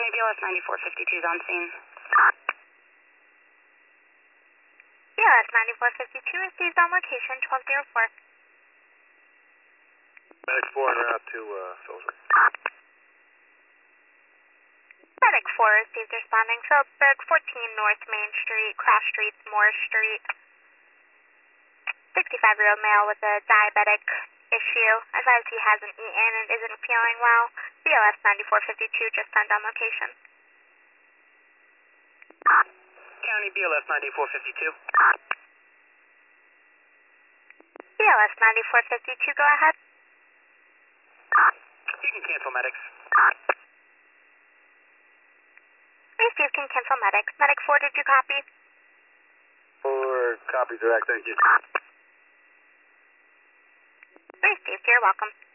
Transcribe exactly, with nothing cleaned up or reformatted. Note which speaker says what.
Speaker 1: County B L S ninety-four fifty-two is on scene.
Speaker 2: B L S ninety-four fifty-two received on location twelve oh four.
Speaker 3: Medic four en route to uh, Phillipsburg.
Speaker 2: Medic four received responding Phillipsburg, fourteen North Main Street, Cross Street, Moore Street. sixty-five-year-old male with a diabetic issue. Advised he hasn't eaten and isn't feeling well. B L S ninety-four fifty-two just sent on location.
Speaker 3: County B L S ninety-four fifty-two.
Speaker 2: B L S ninety-four fifty-two, go ahead.
Speaker 3: You can cancel medics.
Speaker 2: Received, can cancel medics. Medic four, did you copy?
Speaker 3: Four, copy direct, thank you.
Speaker 2: Received, you're welcome.